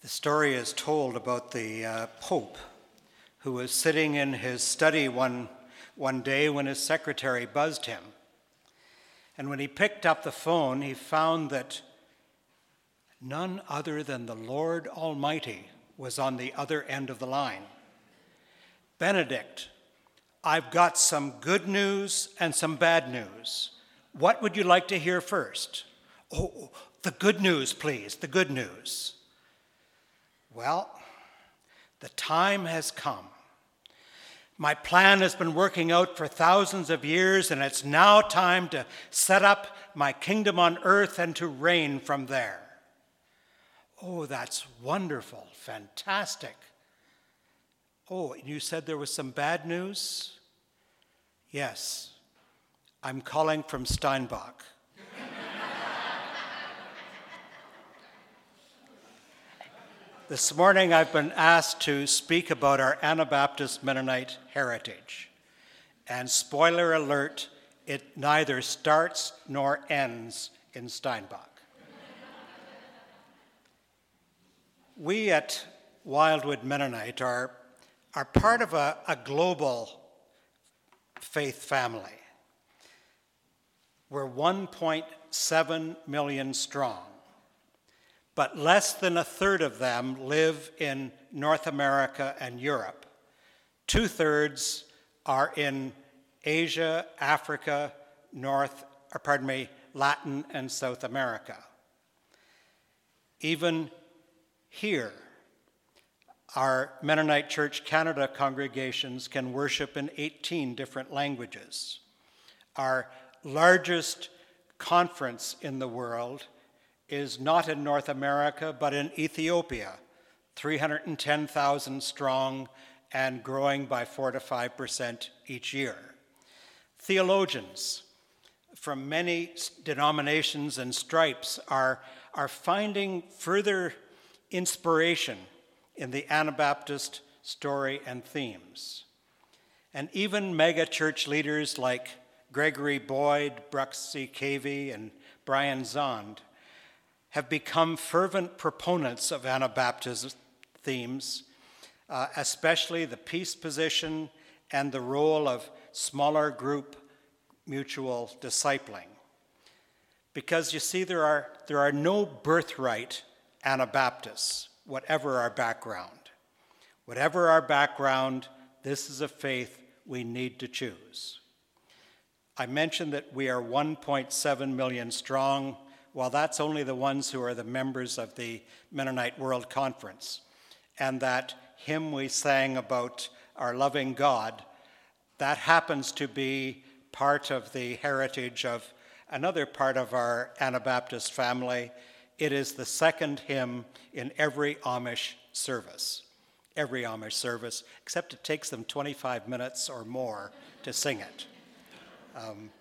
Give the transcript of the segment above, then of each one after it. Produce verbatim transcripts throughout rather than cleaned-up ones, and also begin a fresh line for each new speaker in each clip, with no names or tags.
The story is told about the uh, Pope who was sitting in his study one, one day when his secretary buzzed him. And when he picked up the phone, he found that none other than the Lord Almighty was on the other end of the line. Benedict, I've got some good news and some bad news. What would you like to hear first? Oh, the good news, please, the good news. Well, the time has come. My plan has been working out for thousands of years, and it's now time to set up my kingdom on earth and to reign from there. Oh, that's wonderful, fantastic. Oh, and you said there was some bad news? Yes, I'm calling from Steinbach. This morning I've been asked to speak about our Anabaptist Mennonite heritage. And spoiler alert, it neither starts nor ends in Steinbach. We at Wildwood Mennonite are, are part of a, a global faith family. We're one point seven million strong. But less than a third of them live in North America and Europe. Two-thirds are in Asia, Africa, North, or pardon me, Latin and South America. Even here, our Mennonite Church Canada congregations can worship in eighteen different languages. Our largest conference in the world is not in North America, but in Ethiopia, three hundred ten thousand strong and growing by four to five percent each year. Theologians from many denominations and stripes are, are finding further inspiration in the Anabaptist story and themes. And even mega church leaders like Gregory Boyd, Brooks C. Cavey, and Brian Zond have become fervent proponents of Anabaptist themes, uh, especially the peace position and the role of smaller group mutual discipling. Because you see, there are, there are no birthright Anabaptists, whatever our background. Whatever our background, this is a faith we need to choose. I mentioned that we are one point seven million strong. Well, that's only the ones who are the members of the Mennonite World Conference. And that hymn we sang about our loving God, that happens to be part of the heritage of another part of our Anabaptist family. It is the second hymn in every Amish service. Every Amish service, except it takes them twenty-five minutes or more to sing it. Um,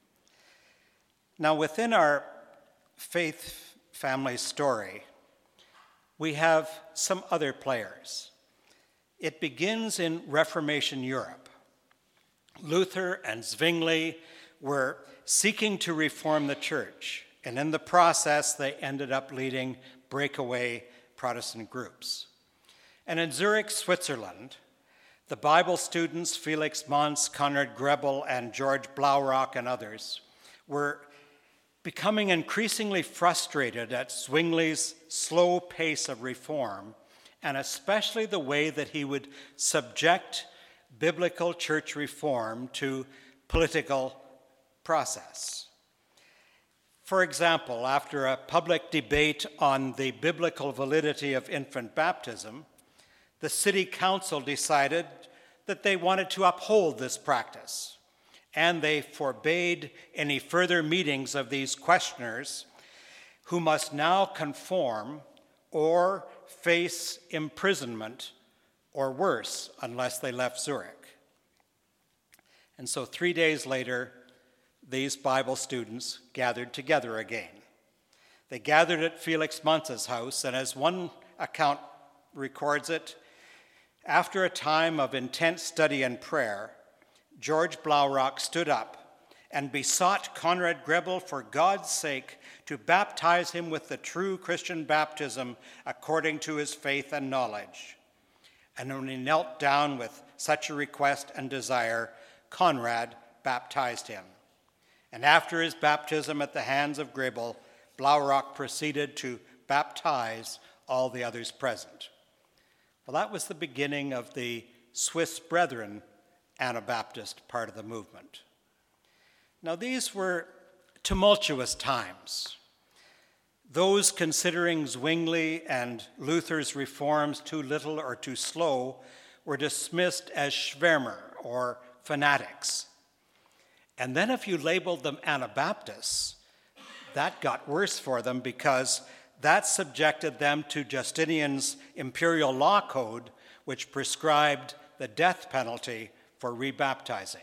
now, within our faith family story, we have some other players. It begins in Reformation Europe. Luther and Zwingli were seeking to reform the church, and in the process, they ended up leading breakaway Protestant groups. And in Zurich, Switzerland, the Bible students Felix Manz, Konrad Grebel, and George Blaurock and others were becoming increasingly frustrated at Zwingli's slow pace of reform, and especially the way that he would subject biblical church reform to political process. For example, after a public debate on the biblical validity of infant baptism, the city council decided that they wanted to uphold this practice, and they forbade any further meetings of these questioners, who must now conform or face imprisonment or worse unless they left Zurich. And so three days later, these Bible students gathered together again. They gathered at Felix Manz's house, and as one account records it, after a time of intense study and prayer, George Blaurock stood up and besought Conrad Grebel for God's sake to baptize him with the true Christian baptism according to his faith and knowledge. And when he knelt down with such a request and desire, Conrad baptized him. And after his baptism at the hands of Grebel, Blaurock proceeded to baptize all the others present. Well, that was the beginning of the Swiss Brethren Anabaptist part of the movement. Now, these were tumultuous times. Those considering Zwingli and Luther's reforms too little or too slow were dismissed as Schwärmer or fanatics. And then if you labeled them Anabaptists, that got worse for them because that subjected them to Justinian's imperial law code, which prescribed the death penalty for rebaptizing.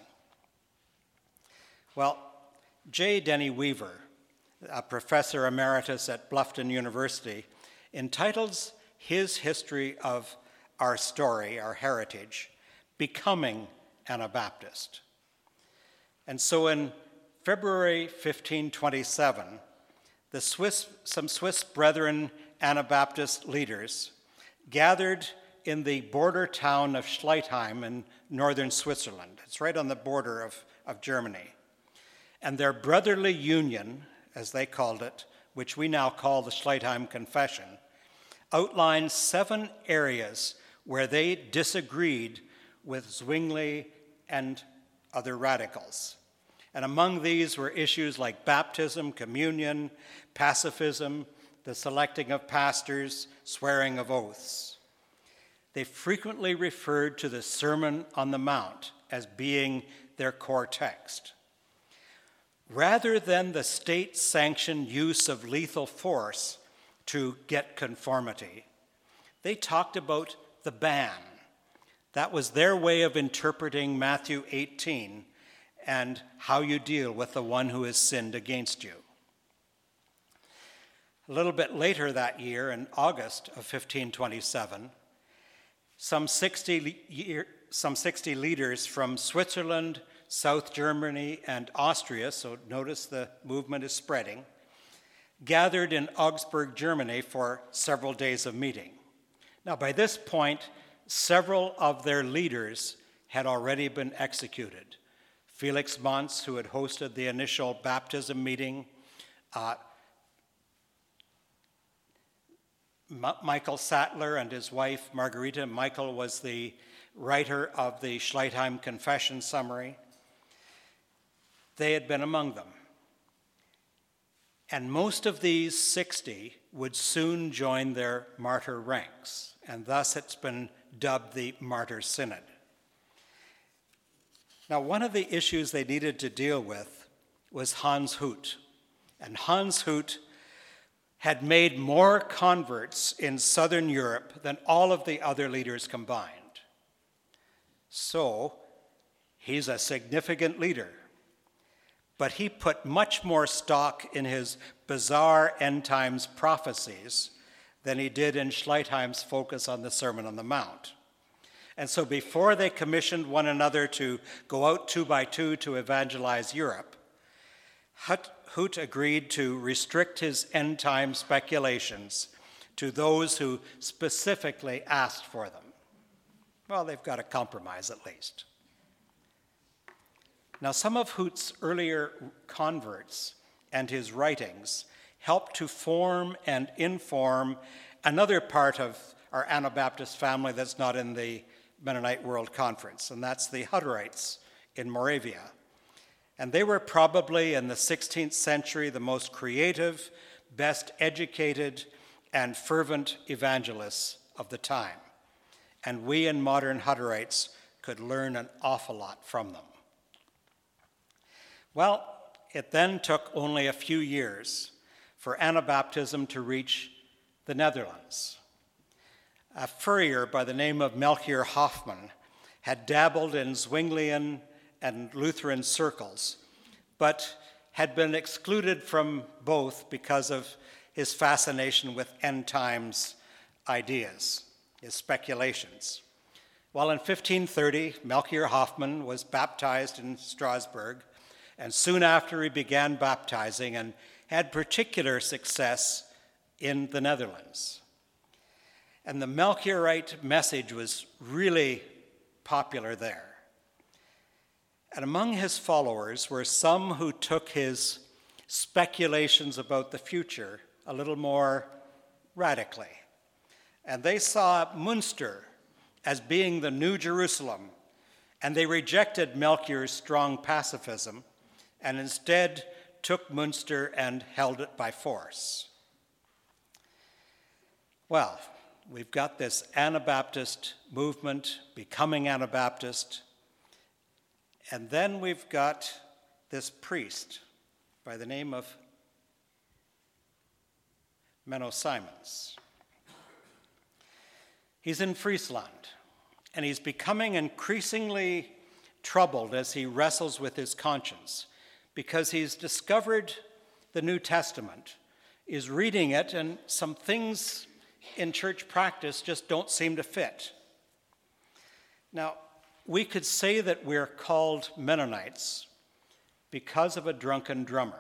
Well, J. Denny Weaver, a professor emeritus at Bluffton University, entitles his history of our story, our heritage, Becoming Anabaptist. And so in February fifteen twenty-seven, the Swiss, some Swiss Brethren Anabaptist leaders gathered in the border town of Schleitheim in northern Switzerland. It's right on the border of, of Germany. And their brotherly union, as they called it, which we now call the Schleitheim Confession, outlined seven areas where they disagreed with Zwingli and other radicals. And among these were issues like baptism, communion, pacifism, the selecting of pastors, swearing of oaths. They frequently referred to the Sermon on the Mount as being their core text. Rather than the state-sanctioned use of lethal force to get conformity, they talked about the ban. That was their way of interpreting Matthew eighteen and how you deal with the one who has sinned against you. A little bit later that year, in August of fifteen twenty-seven, some sixty, year, some sixty leaders from Switzerland, South Germany, and Austria, so notice the movement is spreading, gathered in Augsburg, Germany for several days of meeting. Now, by this point, several of their leaders had already been executed. Felix Manz, who had hosted the initial baptism meeting, uh, M- Michael Sattler and his wife, Margarita. Michael was the writer of the Schleitheim Confession Summary. They had been among them. And most of these sixty would soon join their martyr ranks, and thus it's been dubbed the Martyr Synod. Now, one of the issues they needed to deal with was Hans Hut. And Hans Hut had made more converts in Southern Europe than all of the other leaders combined. So, he's a significant leader. But he put much more stock in his bizarre end times prophecies than he did in Schleitheim's focus on the Sermon on the Mount. And so before they commissioned one another to go out two by two to evangelize Europe, Hut, Hut agreed to restrict his end time speculations to those who specifically asked for them. Well, they've got a compromise at least. Now, some of Hut's earlier converts and his writings helped to form and inform another part of our Anabaptist family that's not in the Mennonite World Conference, and that's the Hutterites in Moravia. And they were probably in the sixteenth century the most creative, best educated, and fervent evangelists of the time. And we in modern Hutterites could learn an awful lot from them. Well, it then took only a few years for Anabaptism to reach the Netherlands. A furrier by the name of Melchior Hoffman had dabbled in Zwinglian and Lutheran circles, but had been excluded from both because of his fascination with end times ideas, his speculations. Well, in fifteen thirty, Melchior Hoffman was baptized in Strasbourg, And soon after, he began baptizing and had particular success in the Netherlands. And the Melchiorite message was really popular there. And among his followers were some who took his speculations about the future a little more radically. And they saw Munster as being the New Jerusalem, and they rejected Melchior's strong pacifism and instead took Munster and held it by force. Well, we've got this Anabaptist movement becoming Anabaptist, and then we've got this priest by the name of Menno Simons. He's in Friesland, and he's becoming increasingly troubled as he wrestles with his conscience, because he's discovered the New Testament, is reading it, and some things in church practice just don't seem to fit. Now, we could say that we're called Mennonites because of a drunken drummer.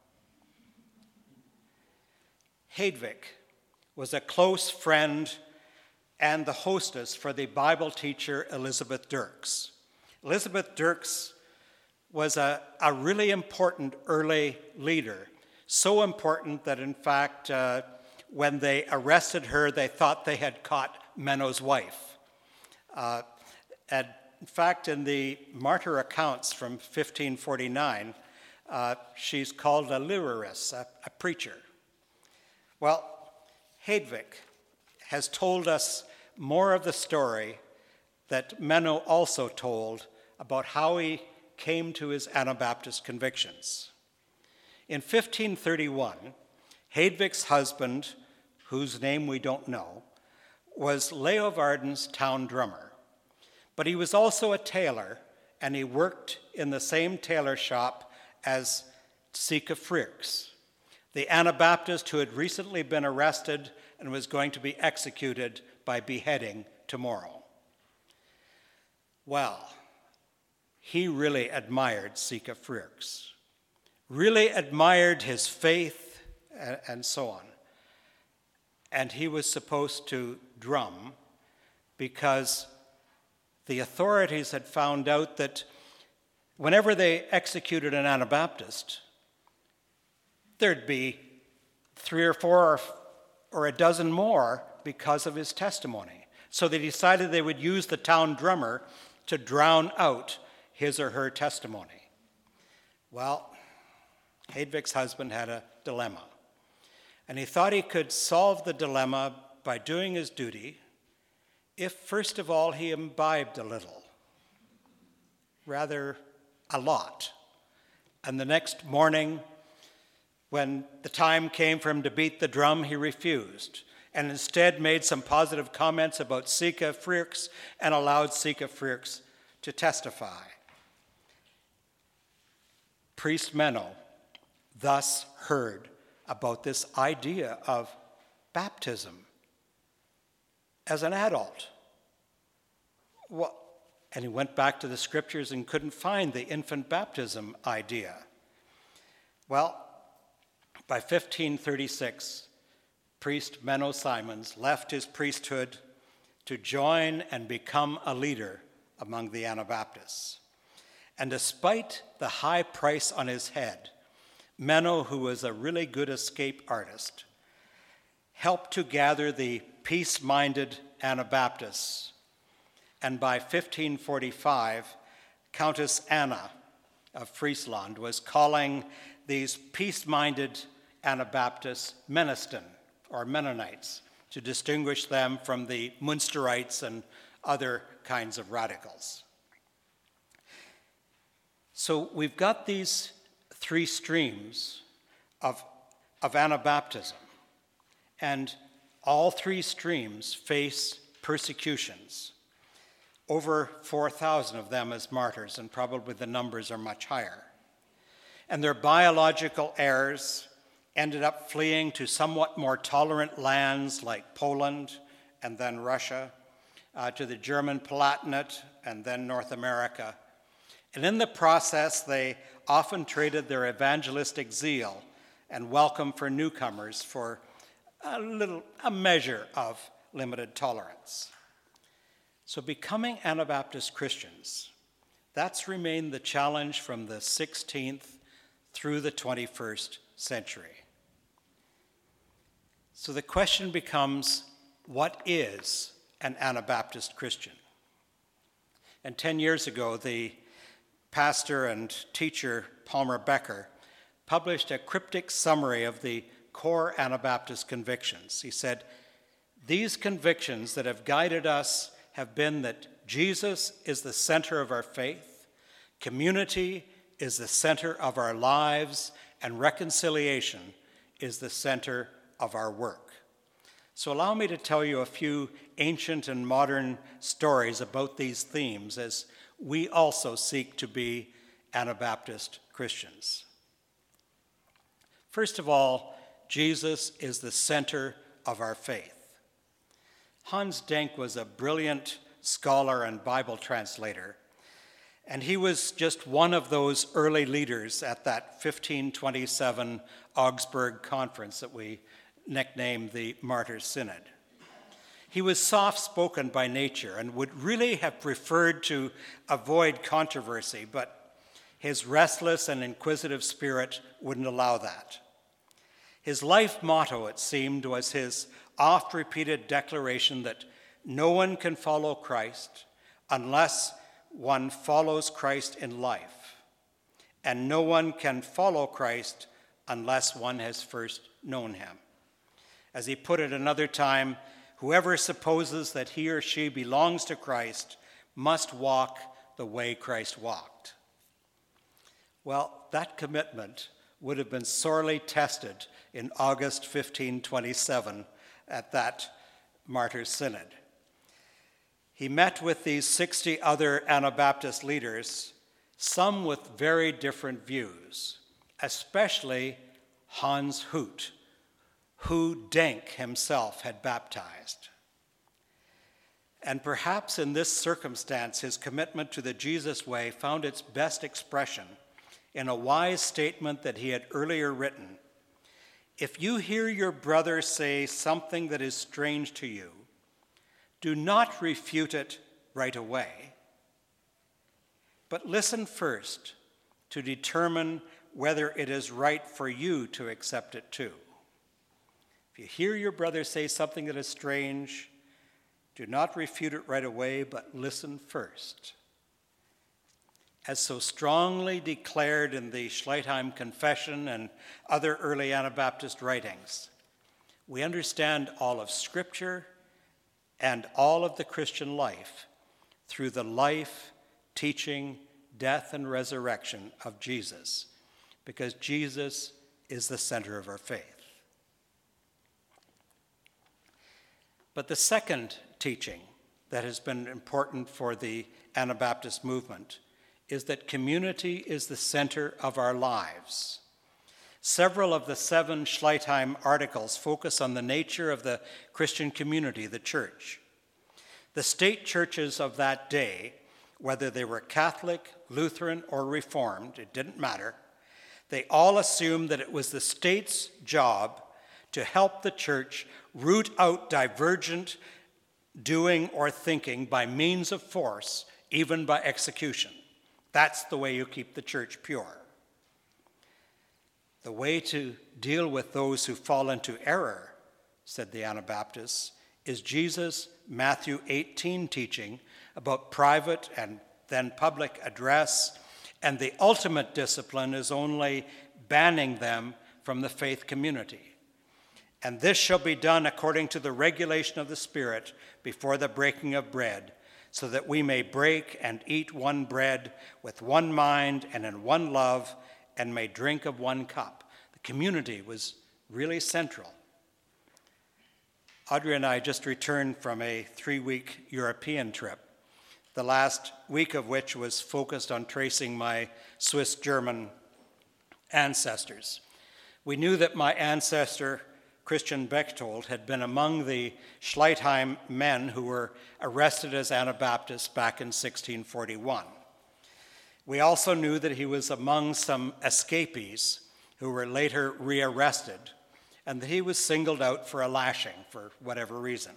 Hedvig was a close friend and the hostess for the Bible teacher Elizabeth Dirks. Elizabeth Dirks was a, a really important early leader, so important that in fact, uh, when they arrested her, they thought they had caught Menno's wife. Uh, and in fact, in the martyr accounts from fifteen forty-nine, uh, she's called a lyraris, a, a preacher. Well, Hedvig has told us more of the story that Menno also told about how he came to his Anabaptist convictions. In fifteen thirty-one, Hedvig's husband, whose name we don't know, was Leeuwarden's town drummer. But he was also a tailor, and he worked in the same tailor shop as Sika Freerks, the Anabaptist who had recently been arrested and was going to be executed by beheading tomorrow. Well, he really admired Sika Freerks, really admired his faith, and so on. And he was supposed to drum because the authorities had found out that whenever they executed an Anabaptist, there'd be three or four or a dozen more because of his testimony. So they decided they would use the town drummer to drown out his or her testimony. Well, Hedvig's husband had a dilemma, and he thought he could solve the dilemma by doing his duty if, first of all, he imbibed a little, rather a lot. And the next morning, when the time came for him to beat the drum, he refused, and instead made some positive comments about Sika Freerks and allowed Sika Freerks to testify. Priest Menno thus heard about this idea of baptism as an adult. Well, and he went back to the scriptures and couldn't find the infant baptism idea. Well, by fifteen thirty-six, priest Menno Simons left his priesthood to join and become a leader among the Anabaptists. And despite the high price on his head, Menno, who was a really good escape artist, helped to gather the peace-minded Anabaptists. And by fifteen forty-five, Countess Anna of Friesland was calling these peace-minded Anabaptists Menniston, or Mennonites, to distinguish them from the Munsterites and other kinds of radicals. So we've got these three streams of, of Anabaptism, and all three streams face persecutions. Over four thousand of them as martyrs, and probably the numbers are much higher. And their biological heirs ended up fleeing to somewhat more tolerant lands like Poland and then Russia, uh, to the German Palatinate and then North America. And in the process, they often traded their evangelistic zeal and welcome for newcomers for a little, a measure of limited tolerance. So becoming Anabaptist Christians, that's remained the challenge from the sixteenth through the twenty-first century. So the question becomes, what is an Anabaptist Christian? And ten years ago, the pastor and teacher Palmer Becker published a cryptic summary of the core Anabaptist convictions. He said, "These convictions that have guided us have been that Jesus is the center of our faith, community is the center of our lives, and reconciliation is the center of our work." So allow me to tell you a few ancient and modern stories about these themes as we also seek to be Anabaptist Christians. First of all, Jesus is the center of our faith. Hans Denk was a brilliant scholar and Bible translator, and he was just one of those early leaders at that fifteen twenty-seven Augsburg conference that we nicknamed the Martyrs' Synod. He was soft-spoken by nature and would really have preferred to avoid controversy, but his restless and inquisitive spirit wouldn't allow that. His life motto, it seemed, was his oft-repeated declaration that no one can follow Christ unless one follows Christ in life, and no one can follow Christ unless one has first known him. As he put it another time, whoever supposes that he or she belongs to Christ must walk the way Christ walked. Well, that commitment would have been sorely tested in August fifteen twenty-seven at that Martyrs' Synod. He met with these sixty other Anabaptist leaders, some with very different views, especially Hans Hut, who Denk himself had baptized. And perhaps in this circumstance, his commitment to the Jesus way found its best expression in a wise statement that he had earlier written. "If you hear your brother say something that is strange to you, do not refute it right away, but listen first to determine whether it is right for you to accept it too. If you hear your brother say something that is strange, do not refute it right away, but listen first." As so strongly declared in the Schleitheim Confession and other early Anabaptist writings, we understand all of Scripture and all of the Christian life through the life, teaching, death, and resurrection of Jesus, because Jesus is the center of our faith. But the second teaching that has been important for the Anabaptist movement is that community is the center of our lives. Several of the seven Schleitheim articles focus on the nature of the Christian community, the church. The state churches of that day, whether they were Catholic, Lutheran, or Reformed, it didn't matter, they all assumed that it was the state's job to help the church root out divergent doing or thinking by means of force, even by execution. That's the way you keep the church pure. The way to deal with those who fall into error, said the Anabaptists, is Jesus' Matthew eighteen teaching about private and then public address, and the ultimate discipline is only banning them from the faith community. "And this shall be done according to the regulation of the Spirit before the breaking of bread, so that we may break and eat one bread with one mind and in one love, and may drink of one cup." The community was really central. Audrey and I just returned from a three-week European trip, the last week of which was focused on tracing my Swiss-German ancestors. We knew that my ancestor, Christian Bechtold, had been among the Schleitheim men who were arrested as Anabaptists back in sixteen forty-one. We also knew that he was among some escapees who were later rearrested, and that he was singled out for a lashing for whatever reason.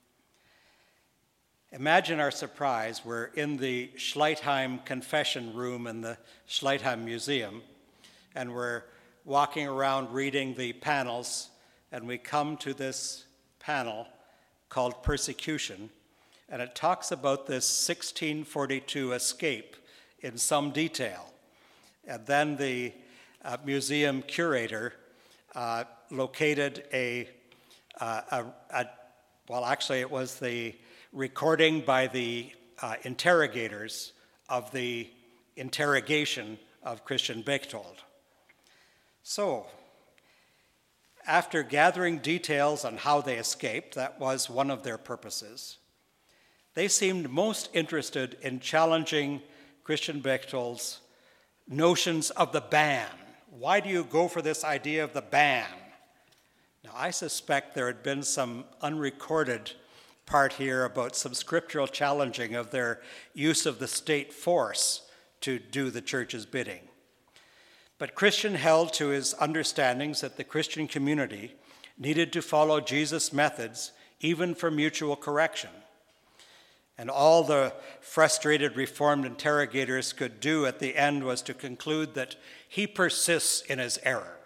Imagine our surprise. We're in the Schleitheim confession room in the Schleitheim Museum, and we're walking around reading the panels, and we come to this panel called Persecution, and it talks about this sixteen forty-two escape in some detail. And then the uh, museum curator uh, located a, uh, a, a, well, actually it was the recording by the uh, interrogators of the interrogation of Christian Bechtold. So, after gathering details on how they escaped, that was one of their purposes, they seemed most interested in challenging Christian Bechtold's notions of the ban. Why do you go for this idea of the ban? Now, I suspect there had been some unrecorded part here about some scriptural challenging of their use of the state force to do the church's bidding. But Christian held to his understandings that the Christian community needed to follow Jesus' methods even for mutual correction. And all the frustrated Reformed interrogators could do at the end was to conclude that he persists in his error.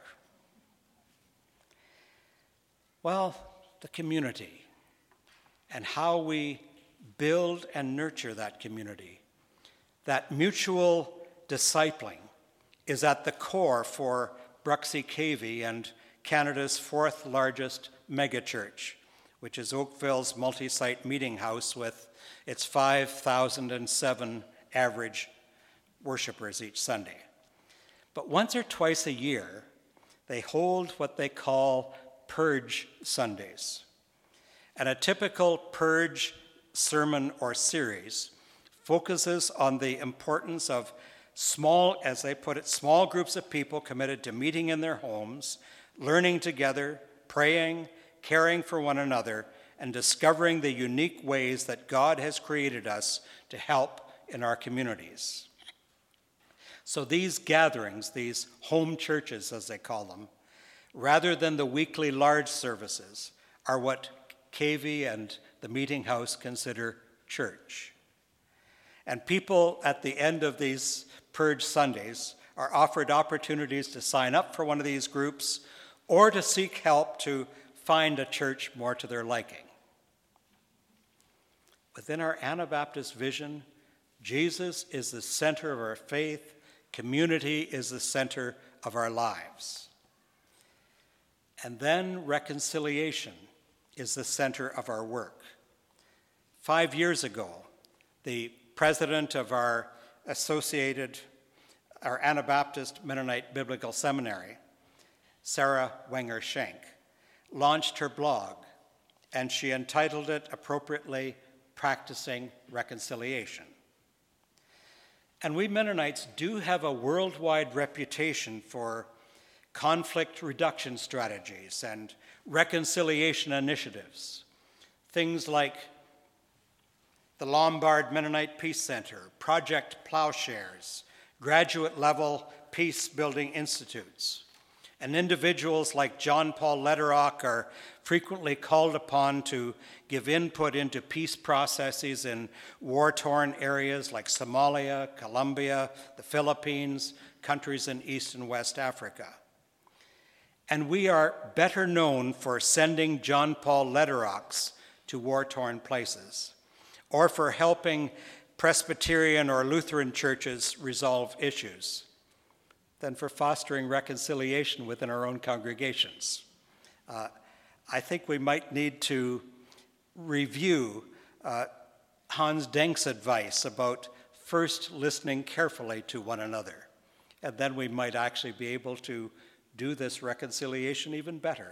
Well, the community and how we build and nurture that community, that mutual discipling, is at the core for Bruxy Cavey and Canada's fourth largest megachurch, which is Oakville's multi-site meeting house with its five thousand seven average worshipers each Sunday. But once or twice a year, they hold what they call Purge Sundays. And a typical Purge sermon or series focuses on the importance of small, as they put it, small groups of people committed to meeting in their homes, learning together, praying, caring for one another, and discovering the unique ways that God has created us to help in our communities. So these gatherings, these home churches as they call them, rather than the weekly large services, are what Cavey and the Meeting House consider church. And people at the end of these Purge Sundays are offered opportunities to sign up for one of these groups or to seek help to find a church more to their liking. Within our Anabaptist vision, Jesus is the center of our faith, community is the center of our lives. And then reconciliation is the center of our work. Five years ago, the president of our associated, our Anabaptist Mennonite Biblical Seminary, Sarah Wenger Schenk, launched her blog, and she entitled it appropriately, Practicing Reconciliation. And we Mennonites do have a worldwide reputation for conflict reduction strategies and reconciliation initiatives. Things like the Lombard Mennonite Peace Center, Project Plowshares, graduate-level peace-building institutes. And individuals like John Paul Lederach are frequently called upon to give input into peace processes in war-torn areas like Somalia, Colombia, the Philippines, countries in East and West Africa. And we are better known for sending John Paul Lederachs to war-torn places, or for helping Presbyterian or Lutheran churches resolve issues, than for fostering reconciliation within our own congregations. Uh, I think we might need to review uh, Hans Denk's advice about first listening carefully to one another, and then we might actually be able to do this reconciliation even better.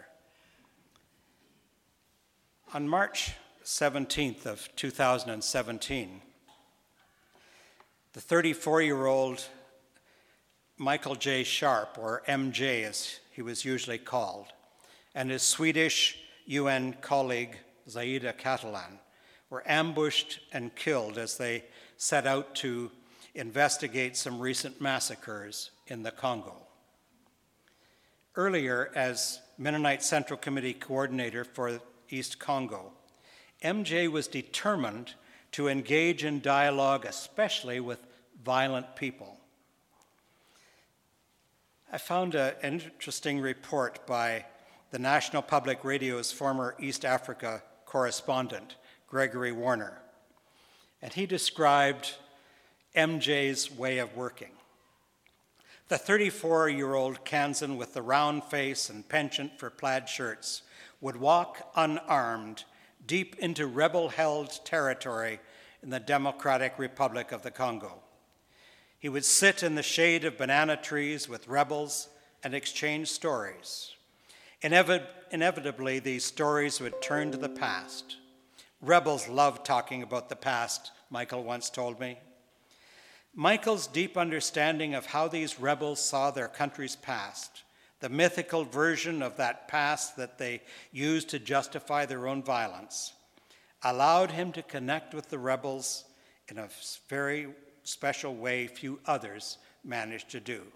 On March seventeenth of two thousand seventeen, the thirty-four-year-old Michael J. Sharp, or M J as he was usually called, and his Swedish U N colleague Zaida Catalan were ambushed and killed as they set out to investigate some recent massacres in the Congo. Earlier, as Mennonite Central Committee coordinator for East Congo, M J was determined to engage in dialogue, especially with violent people. I found a, an interesting report by the National Public Radio's former East Africa correspondent, Gregory Warner, and he described M J's way of working. The thirty-four-year-old Kansan with the round face and penchant for plaid shirts would walk unarmed deep into rebel-held territory in the Democratic Republic of the Congo. He would sit in the shade of banana trees with rebels and exchange stories. Inevi- inevitably, these stories would turn to the past. Rebels love talking about the past, Michael once told me. Michael's deep understanding of how these rebels saw their country's past, the mythical version of that past that they used to justify their own violence, allowed him to connect with the rebels in a very special way few others managed to do.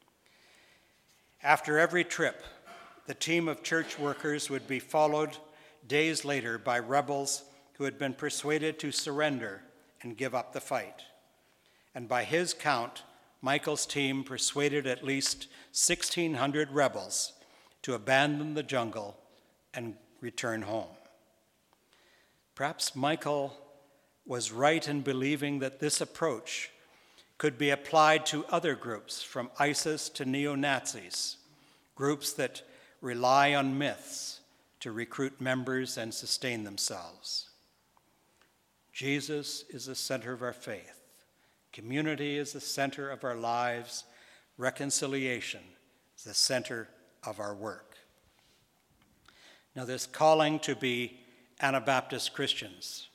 After every trip, the team of church workers would be followed days later by rebels who had been persuaded to surrender and give up the fight. And by his count, Michael's team persuaded at least sixteen hundred rebels to abandon the jungle and return home. Perhaps Michael was right in believing that this approach could be applied to other groups, from ISIS to neo-Nazis, groups that rely on myths to recruit members and sustain themselves. Jesus is the center of our faith. Community is the center of our lives. Reconciliation is the center of our work. Now, this calling to be Anabaptist Christians,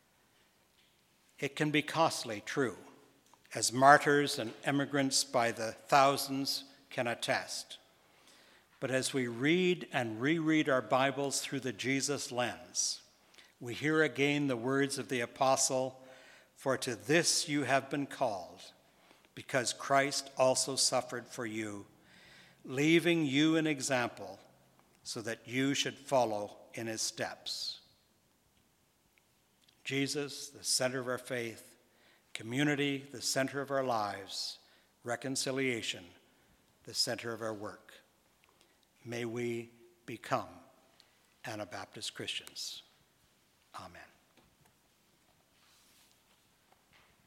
it can be costly, true, as martyrs and immigrants by the thousands can attest. But as we read and reread our Bibles through the Jesus lens, we hear again the words of the apostle, "For to this you have been called, because Christ also suffered for you, leaving you an example so that you should follow in his steps." Jesus, the center of our faith, community, the center of our lives, reconciliation, the center of our work. May we become Anabaptist Christians. Amen.